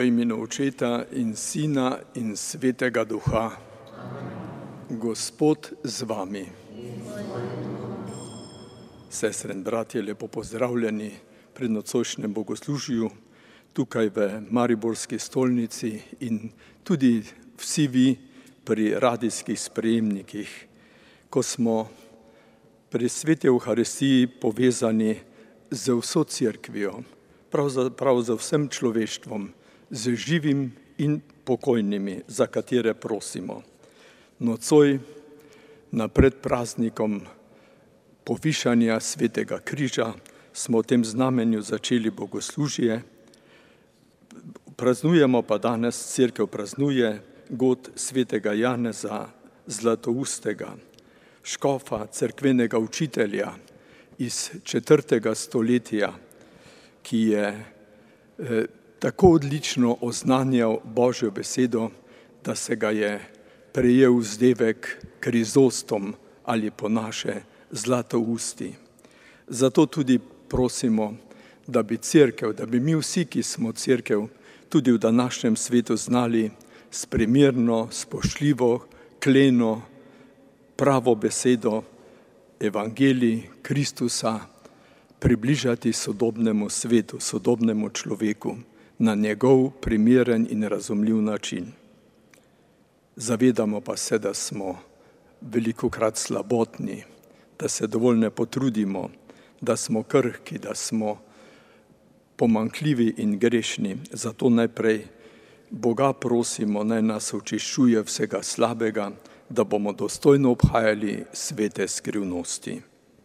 V imenu Očeta in Sina in Svetega Duha. Gospod z vami. Sestre in bratje, lepo pozdravljeni pri nocojšnjem bogoslužju tukaj v Mariborski stolnici in tudi vsi vi pri radijskih sprejemnikih, ko smo pri Sveti Evharistiji povezani z vso cerkvijo, pravzaprav z vsem človeštvom, z živim in pokojnimi, za katere prosimo. Nocoj na predpraznikom povišanja Svetega križa smo v tem znamenju začeli bogoslužje. Praznujemo pa danes, cerkev praznuje god Svetega Janeza Zlatoustega, škofa, cerkvenega učitelja iz 4. stoletja, ki je tako odlično oznanjal Božjo besedo, da se ga je prejel vzdevek Krizostom ali po naše Zlatousti. Zato tudi prosimo, da bi cerkev, da bi mi vsi, ki smo cerkev, tudi v današnjem svetu znali s primerno, spoštljivo, kleno, pravo besedo Evangelij Kristusa približati sodobnemu svetu, sodobnemu človeku na njegov primeren in razumljiv način. Zavedamo pa se, da smo velikokrat slabotni, da se dovolj ne potrudimo, da smo krhki, da smo pomanjkljivi in grešni. Zato najprej Boga prosimo, naj nas očiščuje vsega slabega, da bomo dostojno obhajali svete skrivnosti.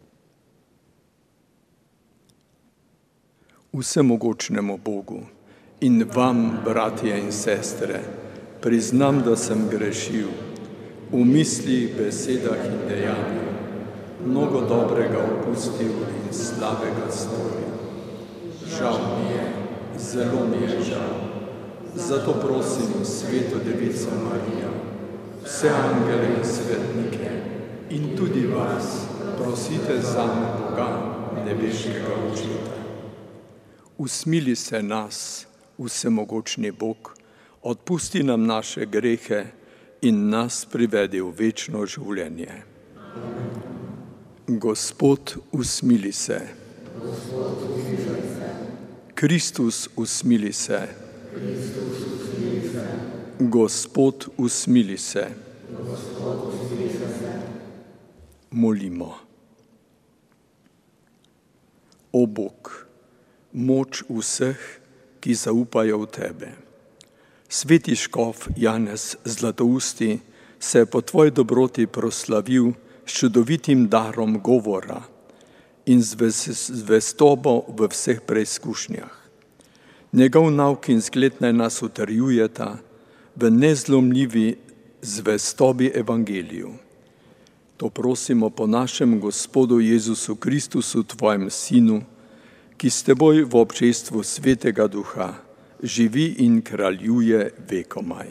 Vsemogočnemu Bogu in vam, bratje in sestre, priznam, da sem grešil v mislih, besedah in dejanju, mnogo dobrega opustil in slabega storil. Žal mi je, zelo mi je žal. Zato prosim Sveto Devico Marijo, vse angele in svetnike in tudi vas, prosite zame Boga, nebeškega Očeta. Usmili se nas, vsemogočni Bog, odpusti nam naše grehe in nas privedi v večno življenje. Gospod, usmili se. Kristus, usmili se. Gospod, usmili se. Molimo. O Bog, moč vseh, ki zaupajo v Tebe. Sveti škof Janez Zlatousti se je po Tvoji dobroti proslavil s čudovitim darom govora in zvestobo v vseh preizkušnjah. Njegov nauk in zgled naj nas utrjujeta v nezlomljivi zvestobi Evangeliju. To prosimo po našem Gospodu Jezusu Kristusu, Tvojem Sinu, ki s Teboj v občestvu Svetega Duha živi in kraljuje vekomaj.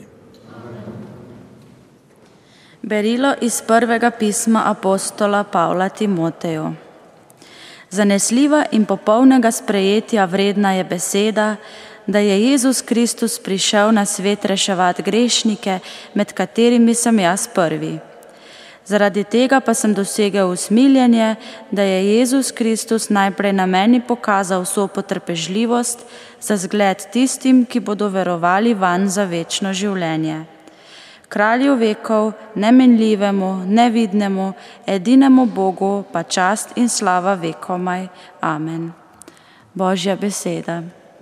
Berilo iz prvega pisma apostola Pavla Timoteju. Zanesljiva in popolnega sprejetja vredna je beseda, da je Jezus Kristus prišel na svet reševati grešnike, med katerimi sem jaz prvi. Zaradi tega pa sem dosegel usmiljenje, da je Jezus Kristus najprej na meni pokazal vso potrpežljivost za zgled tistim, ki bodo verovali vanj za večno življenje. Kralju vekov, nemenljivemu, nevidnemu, edinemu Bogu, pa čast in slava vekomaj. Amen. Božja beseda.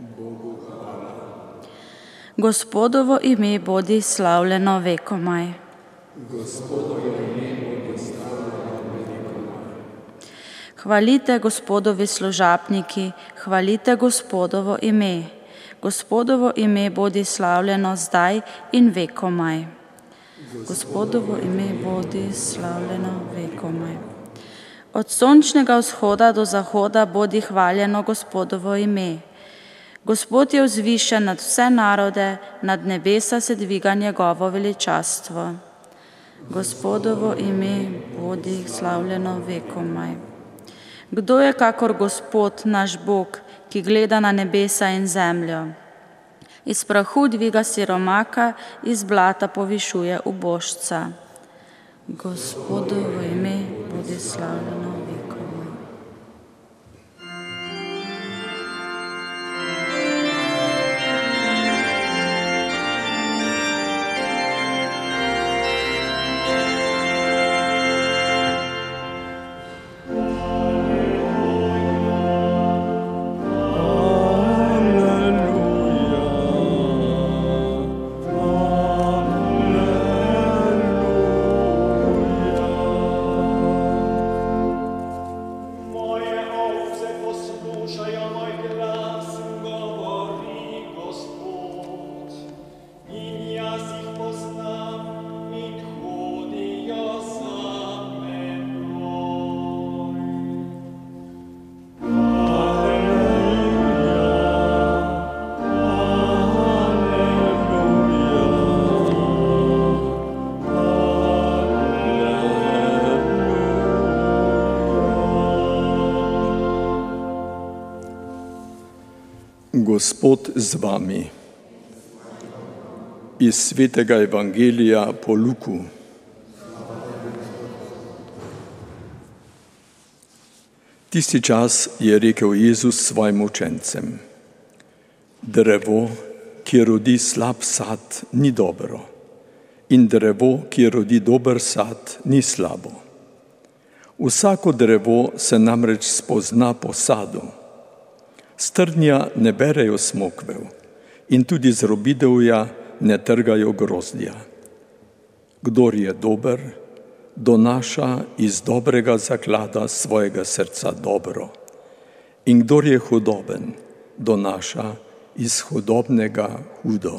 Gospodovo ime bodi slavljeno vekomaj. Hvalite Gospodovi služabniki, hvalite Gospodovo ime. Gospodovo ime bodi slavljeno zdaj in vekomaj. Gospodovo ime bodi slavljeno vekomaj. Od sončnega vzhoda do zahoda bodi hvaljeno Gospodovo ime. Gospod je vzvišen nad vse narode, nad nebesa se dviga njegovo veličastvo. Gospodovo ime bodi slavljeno vekomaj. Kdo je kakor Gospod, naš Bog, ki gleda na nebesa in zemljo? Iz prahu dviga siromaka, iz blata povišuje ubožca. Gospodovo ime bodi slavljeno vekovo. Gospod z vami. Iz svetega Evangelija po Luku. Tisti čas je rekel Jezus svojim učencem: drevo, ki rodi slab sad, ni dobro, in drevo, ki rodi dober sad, ni slabo. Vsako drevo se namreč spozna po sadu. S trnja ne berejo smokvev in tudi z robidovja ne trgajo grozdja. Kdor je dober, donaša iz dobrega zaklada svojega srca dobro, in kdor je hudoben, donaša iz hudobnega hudo.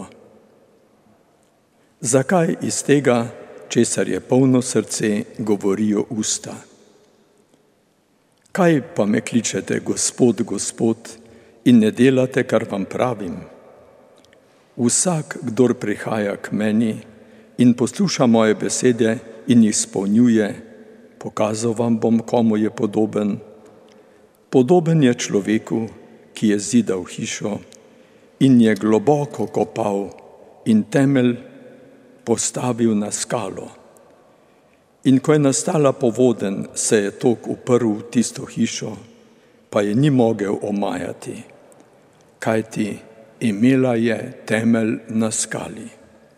Zakaj iz tega, česar je polno srce, govorijo usta? Kaj pa me kličete, Gospod, Gospod, in ne delate, kar vam pravim? Vsak, kdor prihaja k meni in posluša moje besede in jih izpolnjuje, pokazal vam bom, komu je podoben. Podoben je človeku, ki je zidal hišo in je globoko kopal in temelj postavil na skalo. In ko je nastala povodenj, se je tok uprl v tisto hišo, pa je ni mogel omajati, kajti imela je temelj na skali.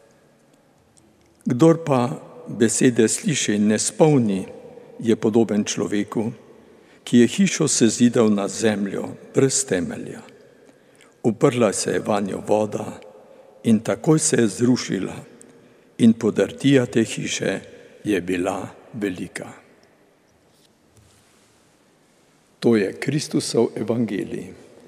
Kdor pa besede sliši in ne spolni, je podoben človeku, ki je hišo sezidal na zemljo brez temelja. Uprla se je vanjo voda in takoj se je zrušila, in podrtija te hiše je bila velika. To je Kristusov evangelij.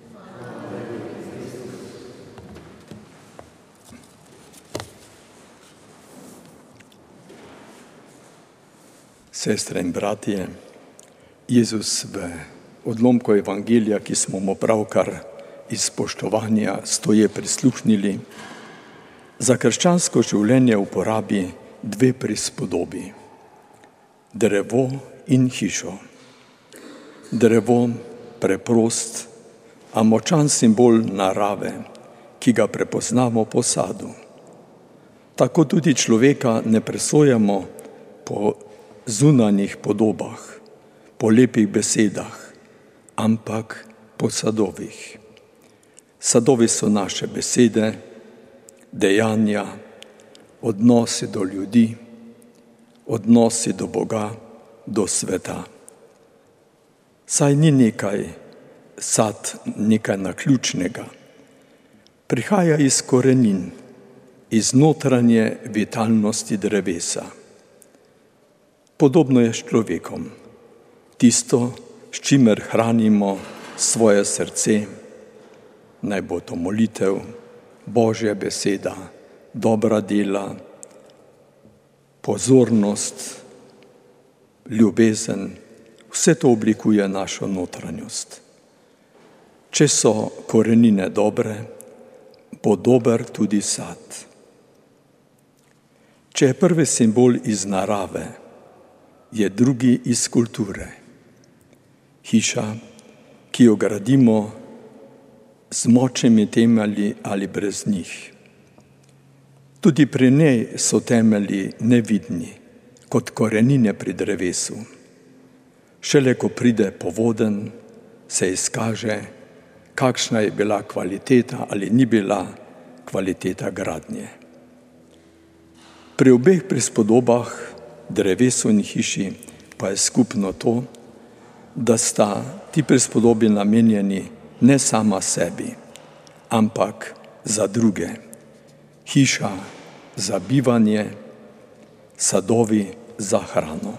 Sestre in bratje, Jezus v odlomku evangelija, ki smo mu pravkar iz spoštovanja stoje prisluhnili, za krščansko življenje uporabi dve prispodobi: drevo in hišo. Drevo, preprost, a močan simbol narave, ki ga prepoznamo po sadu. Tako tudi človeka ne presojamo po zunanjih podobah, po lepih besedah, ampak po sadovih. Sadovi so naše besede, dejanja, odnosi do ljudi, odnosi do Boga, do sveta. Saj ni nekaj sad, nekaj naključnega. Prihaja iz korenin, iz notranje vitalnosti drevesa. Podobno je s človekom. Tisto, s čimer hranimo svoje srce, naj bo to molitev, Božja beseda, dobra dela, pozornost, ljubezen, vse to oblikuje našo notranjost. Če so korenine dobre, bo dober tudi sad. Če je prvi simbol iz narave, je drugi iz kulture. Hiša, ki jo gradimo z močnimi temelji ali brez njih. Tudi pri njej so temelji nevidni, kot korenine pri drevesu. Šele ko pride povoden, se izkaže, kakšna je bila kvaliteta ali ni bila kvaliteta gradnje. Pri obeh prispodobah, drevesu in hiši, pa je skupno to, da sta ti prispodobi namenjeni ne sama sebi, ampak za druge. Hiša za bivanje, sadovi za hrano.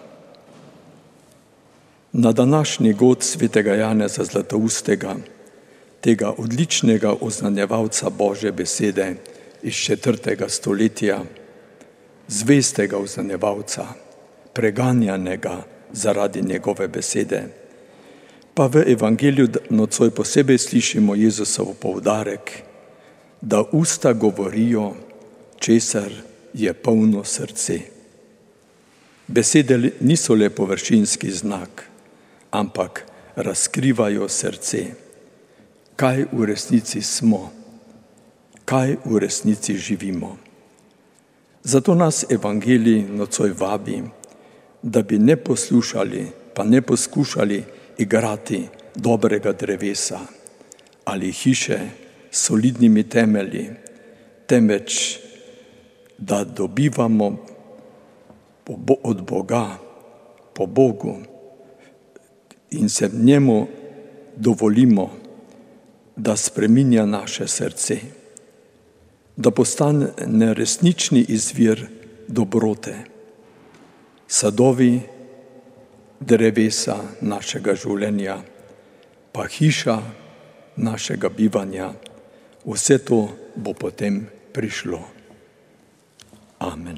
Na današnji god svetega Janeza Zlatoustega, tega odličnega oznanjevalca Božje besede iz 4. stoletja, zvestega oznanjevalca, preganjanega zaradi njegove besede, pa v evangeliju nocoj posebej slišimo Jezusov poudarek, da usta govorijo, česar je polno srce. Besede niso le površinski znak, ampak razkrivajo srce. Kaj v resnici smo, kaj v resnici živimo. Zato nas evangelij nocoj vabi, da bi ne poslušali, pa ne poskušali igrati dobrega drevesa ali hiše s solidnimi temelji, temveč da dobivamo od Boga, po Bogu in se njemu dovolimo, da spreminja naše srce, da postane resnični izvir dobrote, sadovi drevesa našega življenja, pa hiša našega bivanja, vse to bo potem prišlo. Amen.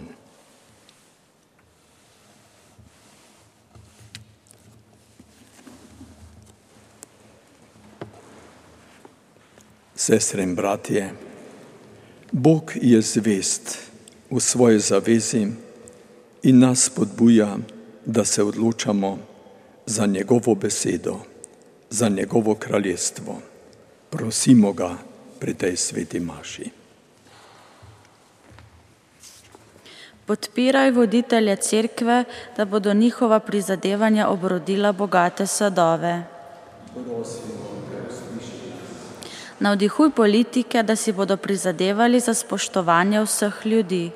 Sestre in bratje, Bog je zvest v svoji zavezi in nas spodbuja, da se odločamo za njegovo besedo, za njegovo kraljestvo. Prosimo ga pri tej sveti maši. Podpiraj voditelje cerkve, da bodo njihova prizadevanja obrodila bogate sadove. Navdihuj politike, da si bodo prizadevali za spoštovanje vseh ljudi.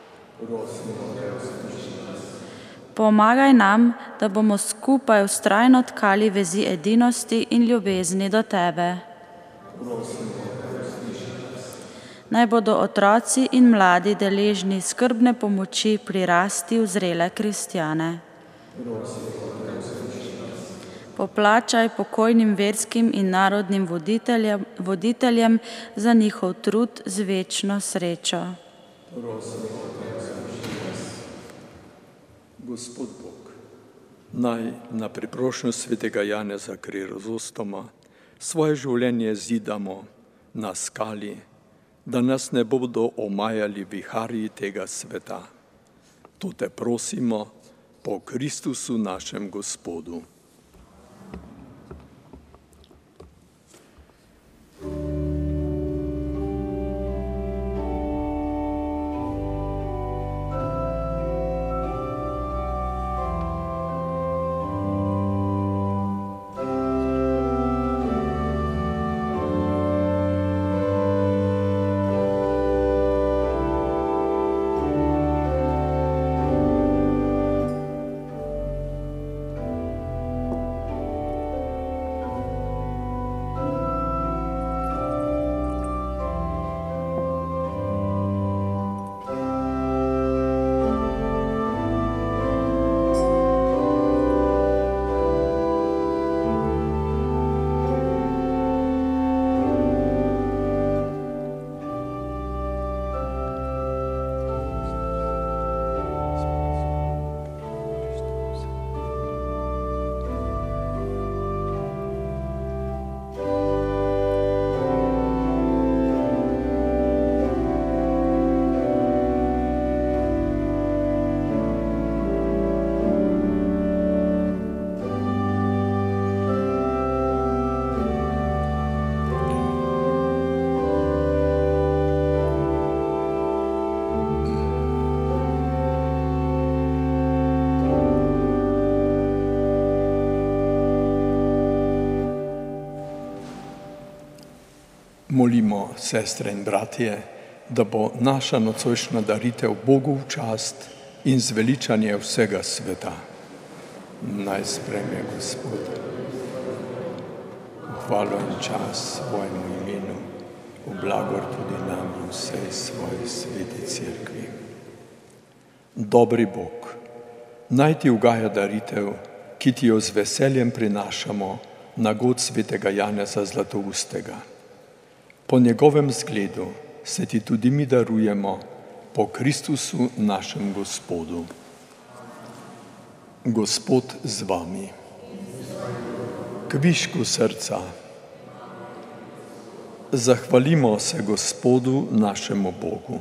Pomagaj nam, da bomo skupaj vztrajno tkali vezi edinosti in ljubezni do tebe. Naj bodo otroci in mladi deležni skrbne pomoči pri rasti v zrele kristjane. Poplačaj pokojnim verskim in narodnim voditeljem za njihov trud z večno srečo. Gospod Bog, naj na priprošnjo svetega Janeza Krizostoma svoje življenje zidamo na skali, da nas ne bodo omajali viharji tega sveta. To te prosimo po Kristusu našem Gospodu. Molimo, sestre in bratje, da bo naša nocojšnja daritev Bogu v čast in zveličanje vsega sveta. Naj sprejme Gospod hvalo in čas svojemu imenu, v blagor tudi nam in vsej svoji sveti cerkvi. Dobri Bog, naj ti ugaja daritev, ki ti jo z veseljem prinašamo na god svetega Janeza Zlatoustega. Po njegovem zgledu se ti tudi mi darujemo po Kristusu našem Gospodu. Gospod z vami. Kvišku srca. Zahvalimo se Gospodu našemu Bogu.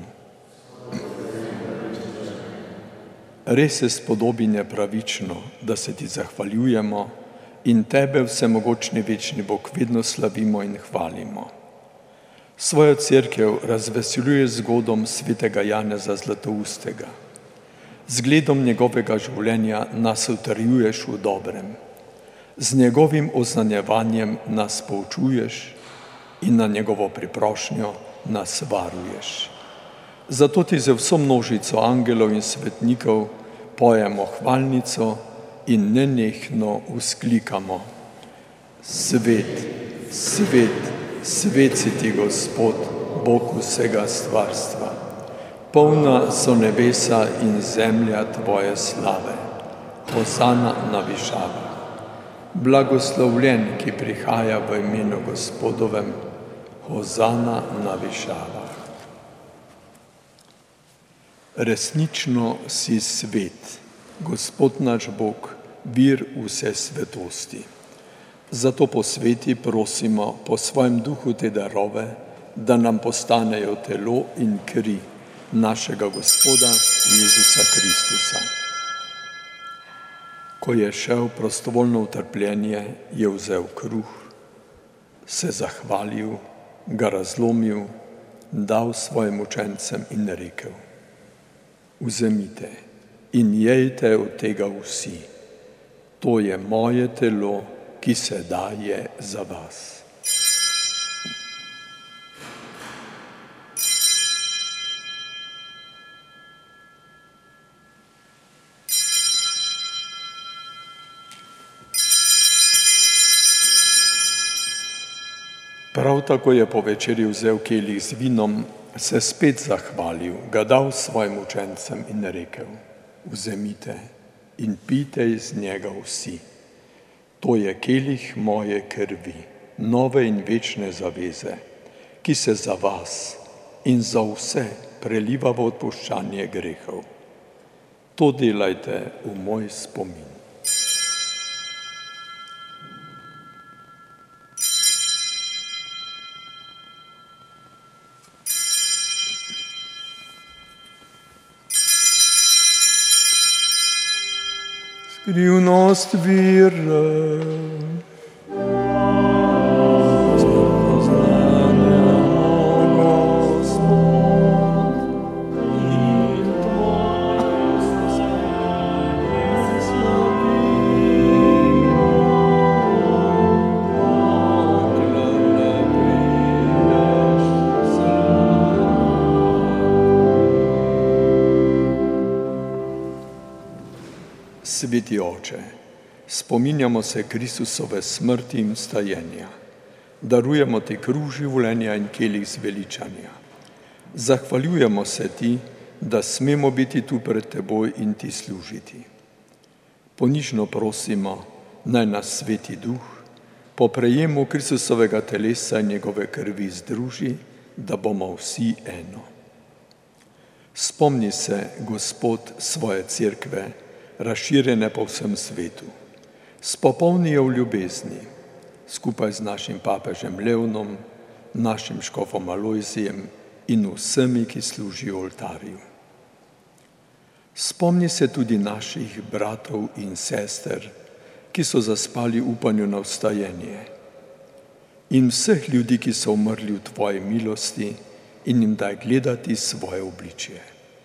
Res se spodobi nepravično, da se ti zahvaljujemo in tebe, vsemogočni večni Bog, vedno slavimo in hvalimo. Svojo cerkev razveseljuje zgodom svetega Janeza Zlatoustega. Zgledom njegovega življenja nas utrjuješ v dobrem. Z njegovim oznanjevanjem nas poučuješ in na njegovo priprošnjo nas varuješ. Zato ti z vso množico angelov in svetnikov pojemo hvalnico in nenehno vzklikamo: Svet, svet, svet si ti, Gospod, Bog vsega stvarstva. Polna so nebesa in zemlja tvoje slave. Hosana na višavah. Blagoslovljen, ki prihaja v imenu Gospodovem. Hosana na višavah. Resnično si svet, Gospod naš Bog, vir vse svetosti. Zato po sveti prosimo po svojem duhu te darove, da nam postanejo telo in kri našega Gospoda Jezusa Kristusa. Ko je šel prostovoljno v trpljenje, je vzel kruh, se zahvalil, ga razlomil, dal svojim učencem in rekel: Vzemite in jejte od tega vsi. To je moje telo, ki se daje za vas. Prav tako je po večerji vzel kelih z vinom, se spet zahvalil, ga dal svojim učencem in rekel: Vzemite in pijte iz njega vsi. To je kelih moje krvi, nove in večne zaveze, ki se za vas in za vse preliva v odpuščanje grehov. To delajte v moj spomin. Skrivnost vire. Sveti Oče, spominjamo se Kristusove smrti in vstajenja. Darujemo ti kruh življenja in kelih zveličanja. Zahvaljujemo se ti, da smemo biti tu pred teboj in ti služiti. Ponižno prosimo, naj nas Sveti Duh po prejemu Kristusovega telesa in njegove krvi združi, da bomo vsi eno. Spomni se, Gospod, svoje cerkve, razširjene po vsem svetu. Spopolni jo v ljubezni, skupaj z našim papežem Leonom, našim škofom Alojzijem in vsemi, ki služijo oltarju. Spomni se tudi naših bratov in sester, ki so zaspali v upanju na vstajenje, in vseh ljudi, ki so umrli v tvoji milosti, in jim daj gledati svoje obličje.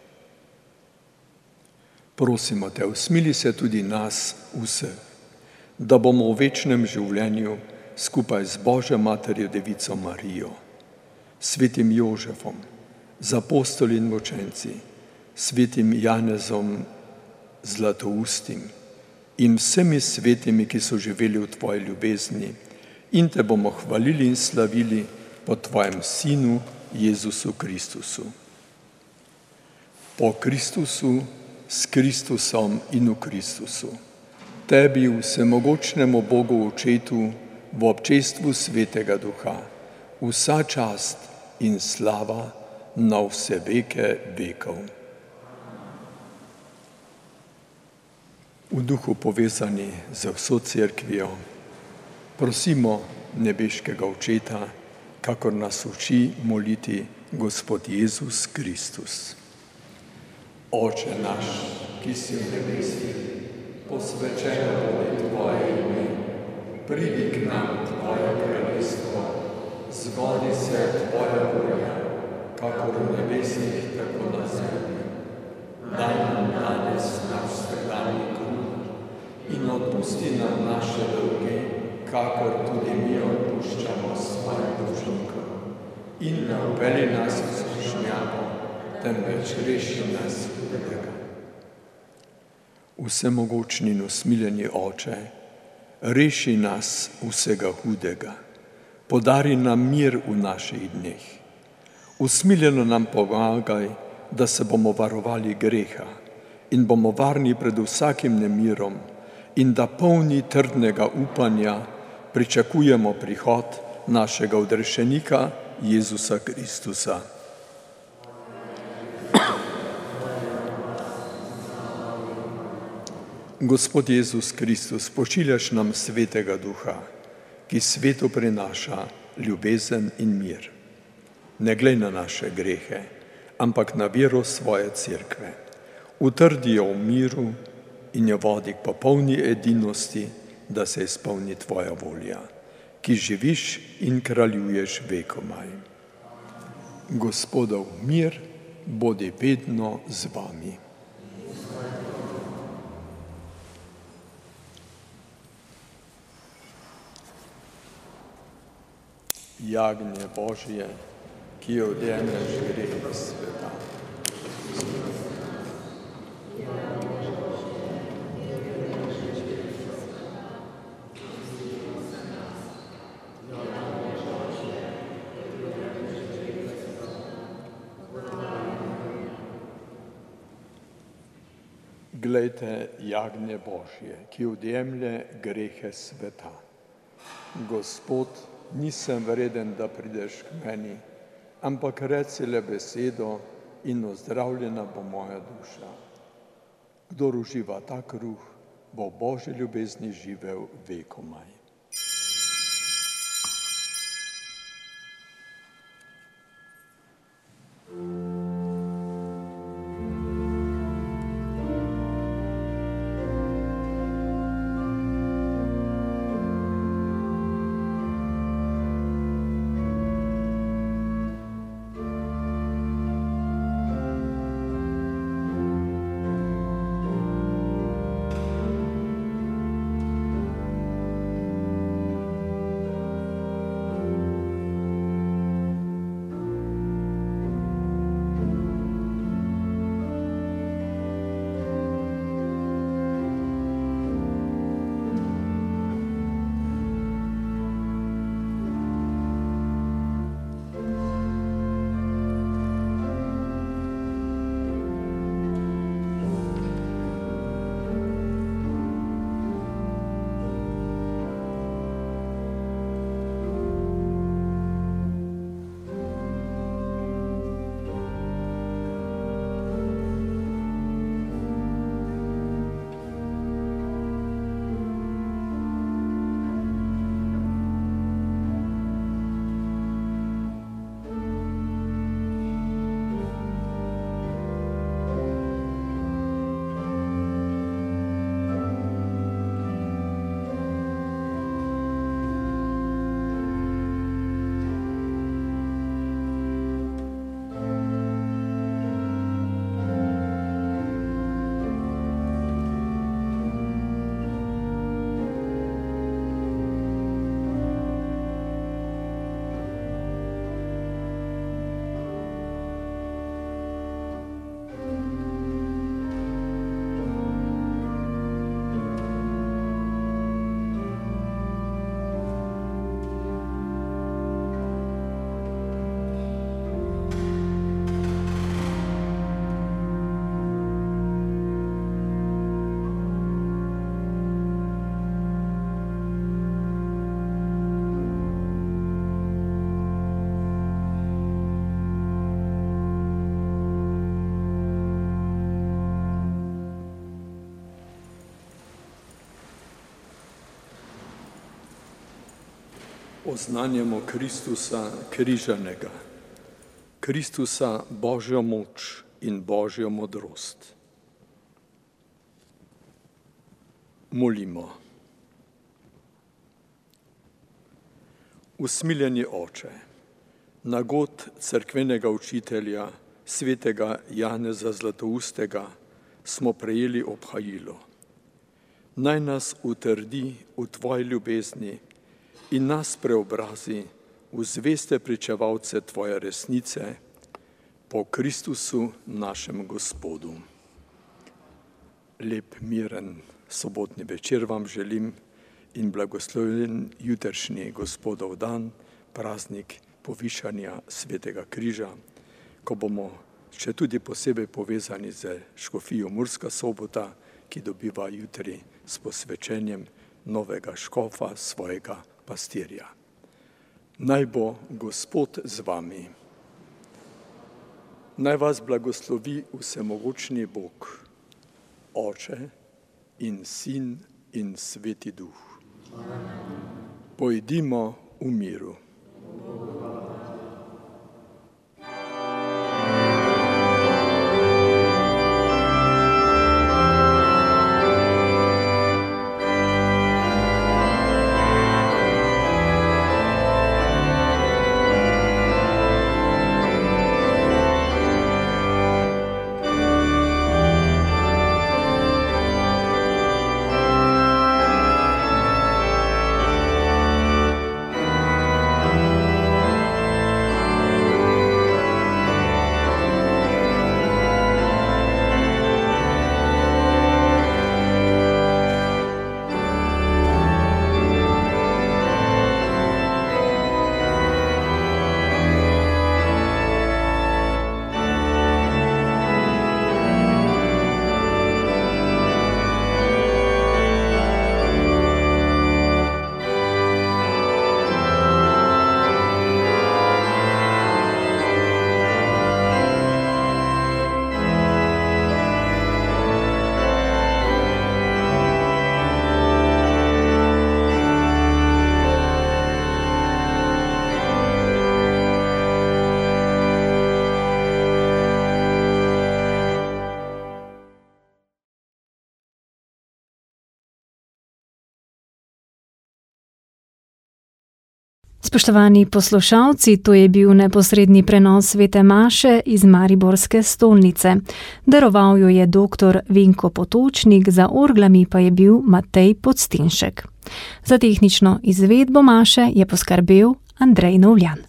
Prosimo te, usmili se tudi nas vseh, da bomo v večnem življenju skupaj z Božjo Materjo Devico Marijo svetim Jožefom, z apostoli in mučenci, svetim Janezom Zlatoustim in vsemi svetimi, ki so živeli v tvoji ljubezni, in te bomo hvalili in slavili po tvojem Sinu Jezusu Kristusu. Po Kristusu, s Kristusom in v Kristusu, tebi, vsemogočnemu Bogu Očetu, v občestvu Svetega Duha, vsa čast in slava na vse veke vekov. V duhu povezani z vso cerkvijo prosimo nebeškega Očeta, kakor nas uči moliti Gospod Jezus Kristus. Oče naš, ki si v nebesih, posvečeno bodi tvoje ime, pridi k nam tvoje kraljestvo, zgodi se tvoja volja, kakor v nebesih, tako na zemlji. Daj nam danes naš vsakdanji kruh in odpusti nam naše dolge, kakor tudi mi odpuščamo svojim dolžnikom. In ne vpelji nas v skušnjavo, temveč reši nas hudega. Vsemogočni in usmiljeni Oče, reši nas vsega hudega, podari nam mir v naših dneh. Usmiljeno nam pomagaj, da se bomo varovali greha in bomo varni pred vsakim nemirom in da polni trdnega upanja pričakujemo prihod našega odrešenika Jezusa Kristusa. Gospod Jezus Kristus, pošiljaš nam Svetega Duha, ki svetu prinaša ljubezen in mir. Ne glej na naše grehe, ampak na vero svoje cerkve. Utrdi jo v miru in jo vodi k popolni edinosti, da se izpolni tvoja volja, ki živiš in kraljuješ vekomaj. Gospodov mir bodi vedno z vami. Jagnje Božje, ki odjemlješ grehe sveta. Glejte, jagnje Božje, ki odjemlje grehe sveta. Gospod, nisem vreden, da prideš k meni, ampak reci le besedo in ozdravljena bo moja duša. Kdor uživa ta kruh, bo v Božji ljubezni živel vekomaj. Oznanjamo Kristusa križanega, Kristusa Božjo moč in Božjo modrost. Molimo. Usmiljeni Oče, na god cerkvenega učitelja, svetega Janeza Zlatoustega, smo prejeli obhajilo. Naj nas utrdi v Tvoji ljubezni in nas preobrazi v zveste pričevalce Tvoje resnice po Kristusu našem Gospodu. Lep, miren sobotni večer vam želim in blagoslovljen jutrišnji Gospodov dan, praznik povišanja Svetega križa, ko bomo še tudi posebej povezani z škofijo Murska Sobota, ki dobiva jutri s posvečenjem novega škofa, svojega pastirja. Naj bo Gospod z vami. Naj vas blagoslovi vsemogočni Bog, Oče in Sin in Sveti Duh. Pojdimo v miru. Spoštovani poslušalci, to je bil neposredni prenos svete maše iz Mariborske stolnice. Daroval jo je dr. Vinko Potočnik, za orglami pa je bil Matej Podstinšek. Za tehnično izvedbo maše je poskrbel Andrej Novljan.